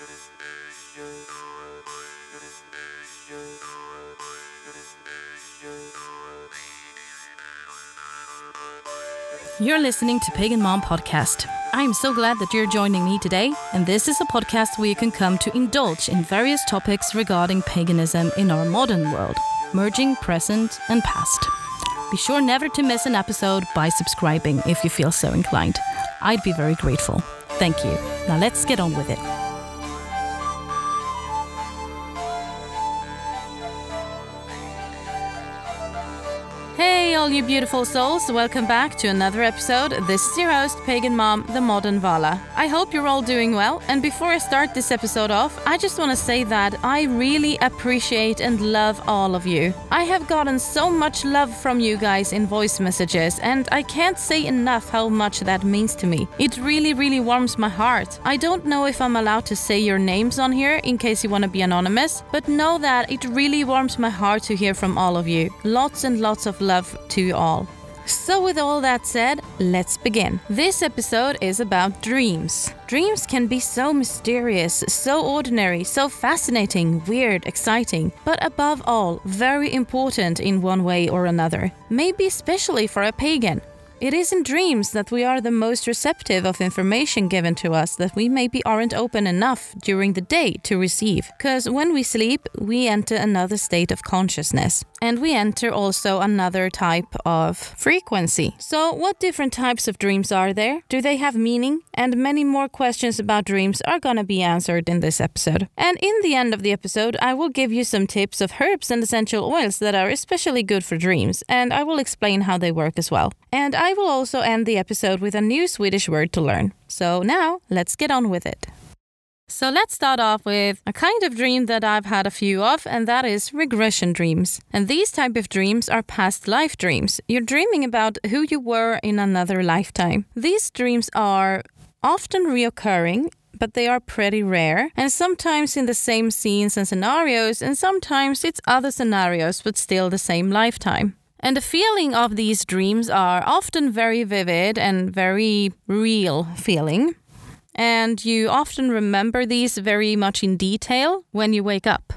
You're listening to Pagan Mom Podcast. I'm so glad that you're joining me today, and this is a podcast where you can come to indulge in various topics regarding paganism in our modern world, merging present and past. Be sure never to miss an episode by subscribing if you feel so inclined. I'd be very grateful. Thank you. Now let's get on with it. Hey all you beautiful souls, welcome back to another episode. This is your host, Pagan Mom, the Modern Vala. I hope you're all doing well, and before I start this episode off, I just want to say that I really appreciate and love all of you. I have gotten so much love from you guys in voice messages, and I can't say enough how much that means to me. It really warms my heart. I don't know if I'm allowed to say your names on here in case you want to be anonymous, but know that it really warms my heart to hear from all of you. Lots and lots of love to you all. So with all that said, let's begin. This episode is about dreams. Dreams can be so mysterious, so ordinary, so fascinating, weird, exciting, but above all, very important in one way or another. Maybe especially for a pagan. It is in dreams that we are the most receptive of information given to us that we maybe aren't open enough during the day to receive. Because when we sleep, we enter another state of consciousness. And we enter also another type of frequency. So what different types of dreams are there? Do they have meaning? And many more questions about dreams are gonna be answered in this episode. And in the end of the episode, I will give you some tips of herbs and essential oils that are especially good for dreams. And I will explain how they work as well. And I will also end the episode with a new Swedish word to learn. So now, let's get on with it. So let's start off with a kind of dream that I've had a few of, and that is regression dreams. And these type of dreams are past life dreams. You're dreaming about who you were in another lifetime. These dreams are often reoccurring, but they are pretty rare, and sometimes in the same scenes and scenarios, and sometimes it's other scenarios, but still the same lifetime. And the feeling of these dreams are often very vivid and very real feeling. And you often remember these very much in detail when you wake up.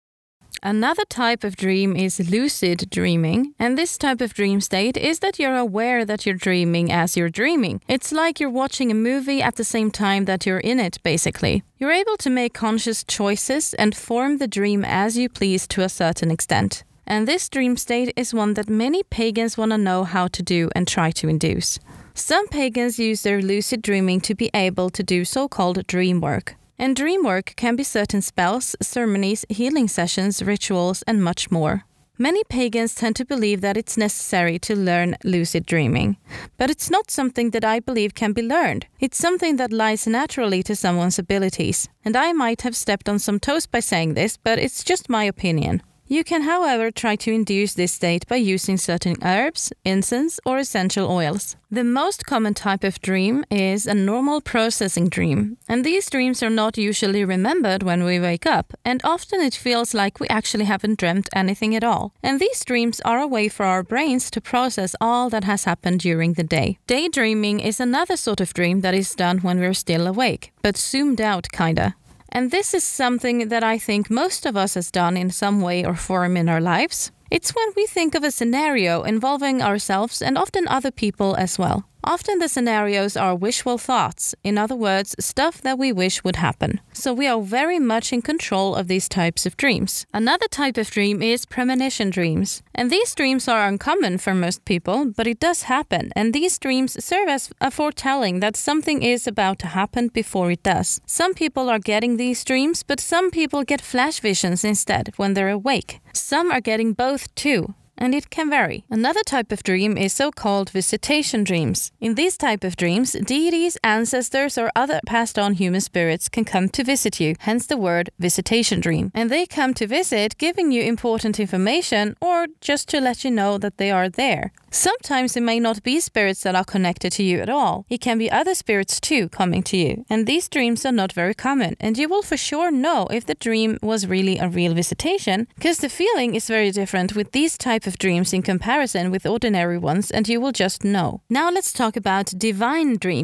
Another type of dream is lucid dreaming. And this type of dream state is that you're aware that you're dreaming as you're dreaming. It's like you're watching a movie at the same time that you're in it, basically. You're able to make conscious choices and form the dream as you please to a certain extent. And this dream state is one that many pagans want to know how to do and try to induce. Some pagans use their lucid dreaming to be able to do so-called dream work. And dream work can be certain spells, ceremonies, healing sessions, rituals, and much more. Many pagans tend to believe that it's necessary to learn lucid dreaming. But it's not something that I believe can be learned. It's something that lies naturally to someone's abilities. And I might have stepped on some toes by saying this, but it's just my opinion. You can, however, try to induce this state by using certain herbs, incense, or essential oils. The most common type of dream is a normal processing dream, and these dreams are not usually remembered when we wake up, and often it feels like we actually haven't dreamt anything at all. And these dreams are a way for our brains to process all that has happened during the day. Daydreaming is another sort of dream that is done when we're still awake, but zoomed out kinda. And this is something that I think most of us has done in some way or form in our lives. It's when we think of a scenario involving ourselves and often other people as well. Often the scenarios are wishful thoughts, in other words, stuff that we wish would happen. So we are very much in control of these types of dreams. Another type of dream is premonition dreams. And these dreams are uncommon for most people, but it does happen. And these dreams serve as a foretelling that something is about to happen before it does. Some people are getting these dreams, but some people get flash visions instead when they're awake. Some are getting both too. And it can vary. Another type of dream is so-called visitation dreams. In these type of dreams, deities, ancestors, or other passed-on human spirits can come to visit you, hence the word visitation dream. And they come to visit, giving you important information or just to let you know that they are there. Sometimes it may not be spirits that are connected to you at all. It can be other spirits too coming to you. And these dreams are not very common. And you will for sure know if the dream was really a real visitation, because the feeling is very different with these type of dreams in comparison with ordinary ones, and you will just know. Now let's talk about divine dreams.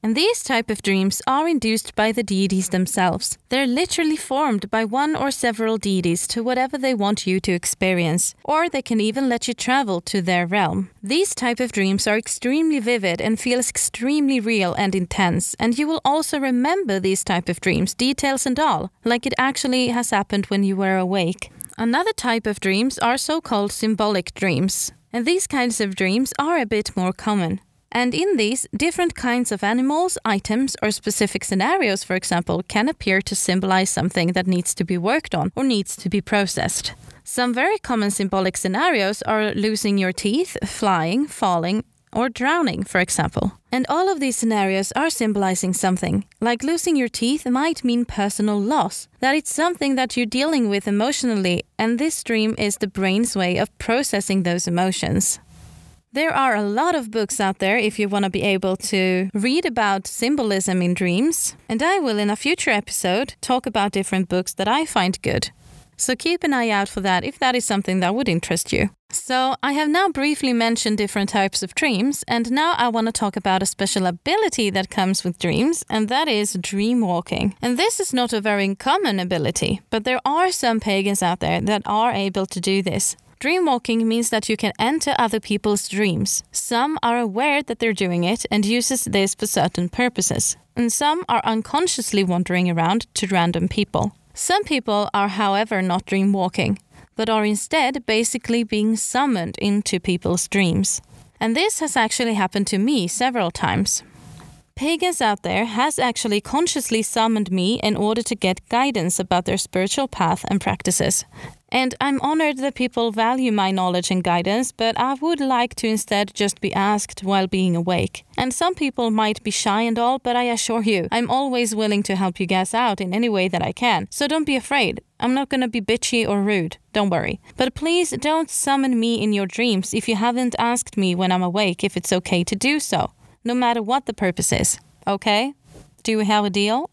And these type of dreams are induced by the deities themselves. They're literally formed by one or several deities to whatever they want you to experience, or they can even let you travel to their realm. These type of dreams are extremely vivid and feels extremely real and intense, and you will also remember these type of dreams, details and all, like it actually has happened when you were awake. Another type of dreams are so-called symbolic dreams, and these kinds of dreams are a bit more common. And in these, different kinds of animals, items, or specific scenarios, for example, can appear to symbolize something that needs to be worked on or needs to be processed. Some very common symbolic scenarios are losing your teeth, flying, falling, or drowning, for example. And all of these scenarios are symbolizing something. Like losing your teeth might mean personal loss, that it's something that you're dealing with emotionally, and this dream is the brain's way of processing those emotions. There are a lot of books out there if you want to be able to read about symbolism in dreams, and I will in a future episode talk about different books that I find good. So keep an eye out for that if that is something that would interest you. So I have now briefly mentioned different types of dreams, and now I want to talk about a special ability that comes with dreams, and that is dream walking. And this is not a very common ability, but there are some pagans out there that are able to do this. Dreamwalking means that you can enter other people's dreams. Some are aware that they're doing it and uses this for certain purposes, and some are unconsciously wandering around to random people. Some people are, however, not dreamwalking, but are instead basically being summoned into people's dreams. And this has actually happened to me several times. Pagans out there has actually consciously summoned me in order to get guidance about their spiritual path and practices. And I'm honored that people value my knowledge and guidance, but I would like to instead just be asked while being awake. And some people might be shy and all, but I assure you, I'm always willing to help you guys out in any way that I can. So don't be afraid. I'm not gonna be bitchy or rude, don't worry. But please don't summon me in your dreams if you haven't asked me when I'm awake if it's okay to do so, no matter what the purpose is. Okay? Do we have a deal?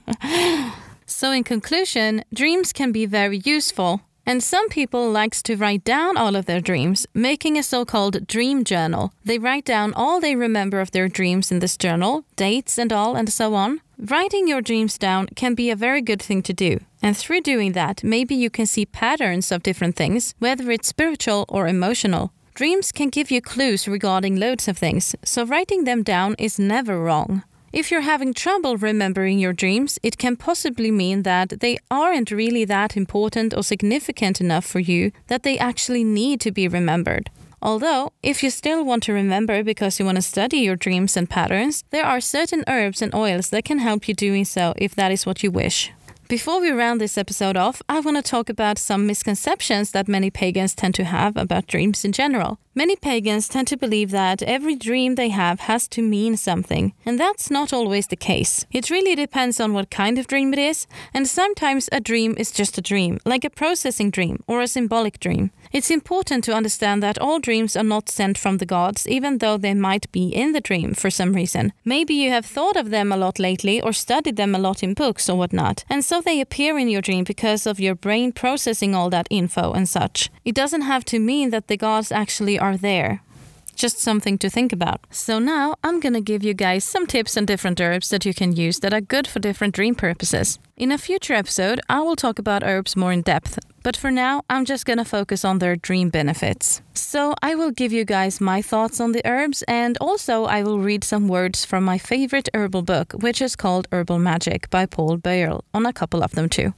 So in conclusion, dreams can be very useful. And some people likes to write down all of their dreams, making a so-called dream journal. They write down all they remember of their dreams in this journal, dates and all, and so on. Writing your dreams down can be a very good thing to do. And through doing that, maybe you can see patterns of different things, whether it's spiritual or emotional. Dreams can give you clues regarding loads of things, so writing them down is never wrong. If you're having trouble remembering your dreams, it can possibly mean that they aren't really that important or significant enough for you that they actually need to be remembered. Although, if you still want to remember because you want to study your dreams and patterns, there are certain herbs and oils that can help you doing so if that is what you wish. Before we round this episode off, I want to talk about some misconceptions that many pagans tend to have about dreams in general. Many pagans tend to believe that every dream they have has to mean something, and that's not always the case. It really depends on what kind of dream it is, and sometimes a dream is just a dream, like a processing dream or a symbolic dream. It's important to understand that all dreams are not sent from the gods, even though they might be in the dream for some reason. Maybe you have thought of them a lot lately or studied them a lot in books or whatnot, and so they appear in your dream because of your brain processing all that info and such. It doesn't have to mean that the gods actually are there. Just something to think about. So now I'm gonna give you guys some tips on different herbs that you can use that are good for different dream purposes. In a future episode, I will talk about herbs more in depth, but for now, I'm just gonna focus on their dream benefits. So I will give you guys my thoughts on the herbs, and also I will read some words from my favorite herbal book, which is called Herbal Magic by Paul Boyle, on a couple of them too.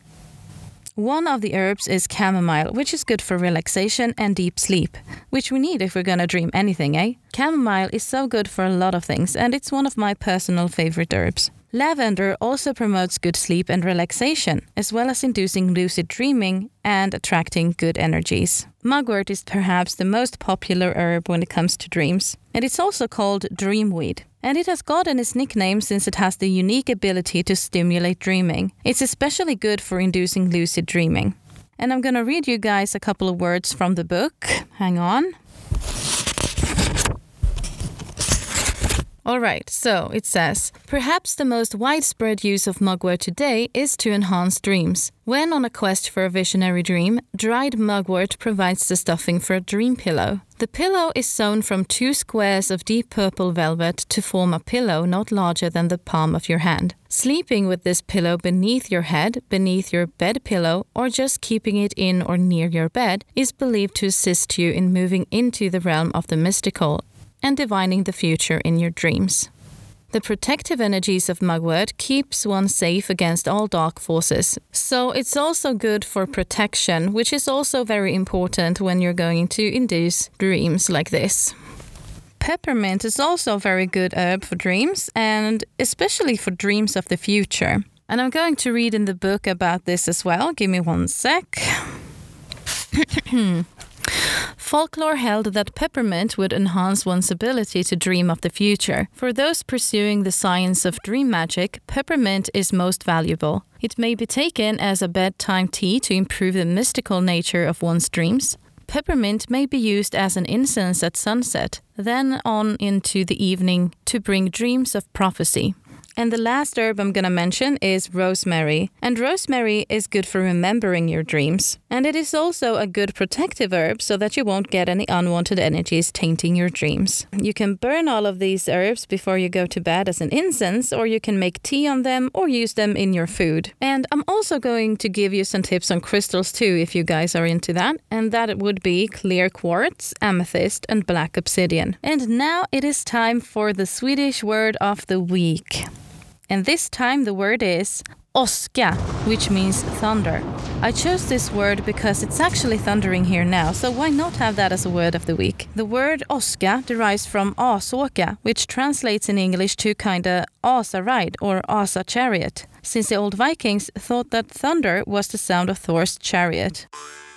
One of the herbs is chamomile, which is good for relaxation and deep sleep, which we need if we're gonna dream anything, eh? Chamomile is so good for a lot of things, and it's one of my personal favorite herbs. Lavender also promotes good sleep and relaxation, as well as inducing lucid dreaming and attracting good energies. Mugwort is perhaps the most popular herb when it comes to dreams, and it's also called dreamweed. And it has gotten its nickname since it has the unique ability to stimulate dreaming. It's especially good for inducing lucid dreaming. And I'm gonna read you guys a couple of words from the book. Hang on. Alright, so it says, perhaps the most widespread use of mugwort today is to enhance dreams. When on a quest for a visionary dream, dried mugwort provides the stuffing for a dream pillow. The pillow is sewn from 2 squares of deep purple velvet to form a pillow not larger than the palm of your hand. Sleeping with this pillow beneath your head, beneath your bed pillow, or just keeping it in or near your bed is believed to assist you in moving into the realm of the mystical and divining the future in your dreams. The protective energies of mugwort keeps one safe against all dark forces. So it's also good for protection, which is also very important when you're going to induce dreams like this. Peppermint is also a very good herb for dreams, and especially for dreams of the future. And I'm going to read in the book about this as well. Give me one sec. Folklore held that peppermint would enhance one's ability to dream of the future. For those pursuing the science of dream magic, peppermint is most valuable. It may be taken as a bedtime tea to improve the mystical nature of one's dreams. Peppermint may be used as an incense at sunset, then on into the evening to bring dreams of prophecy. And the last herb I'm going to mention is rosemary. And rosemary is good for remembering your dreams. And it is also a good protective herb so that you won't get any unwanted energies tainting your dreams. You can burn all of these herbs before you go to bed as an incense, or you can make tea on them or use them in your food. And I'm also going to give you some tips on crystals too if you guys are into that. And that would be clear quartz, amethyst and black obsidian. And now it is time for the Swedish word of the week. And this time the word is åska, which means thunder. I chose this word because it's actually thundering here now, so why not have that as a word of the week? The word åska derives from asåka, which translates in English to kinda asa ride or asa chariot, since the old Vikings thought that thunder was the sound of Thor's chariot.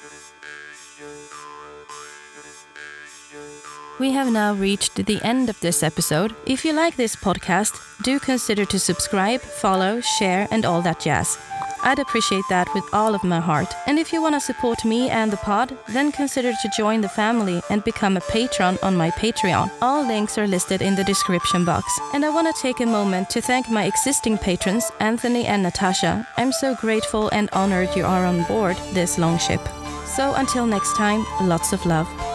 We have now reached the end of this episode. If you like this podcast, do consider to subscribe, follow, share and all that jazz. I'd appreciate that with all of my heart. And if you want to support me and the pod, then consider to join the family and become a patron on my Patreon. All links are listed in the description box. And I want to take a moment to thank my existing patrons, Anthony and Natasha. I'm so grateful and honored you are on board this long ship. So until next time, lots of love.